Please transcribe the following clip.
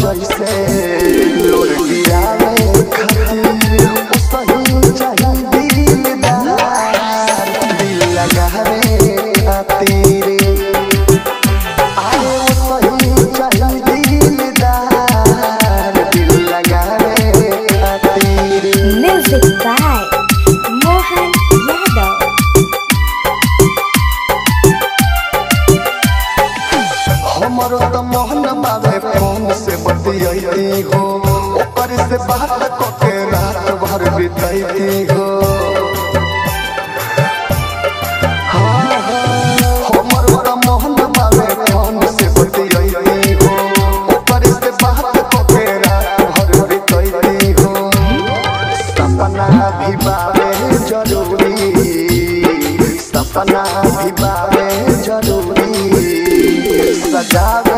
जैसे लोर गिरावे खातिर उसही चाहिए दिलदार दिल लगावे खातिर आए उसही चाहिए दिलदार दिल लगावे खातिर। Music by Mohan Yadav. हमरो त मोहन बाबे फोन से बतियाई हो ऊपर से बात करके रात भर बिताई हो। हाँ हमरो त मोहन बाबे फोन से बतियाई हो ऊपर से बात करके रात भर बिताई हो। सपना भी बाबे जरूरी सपना भी बाबे जरूरी सजा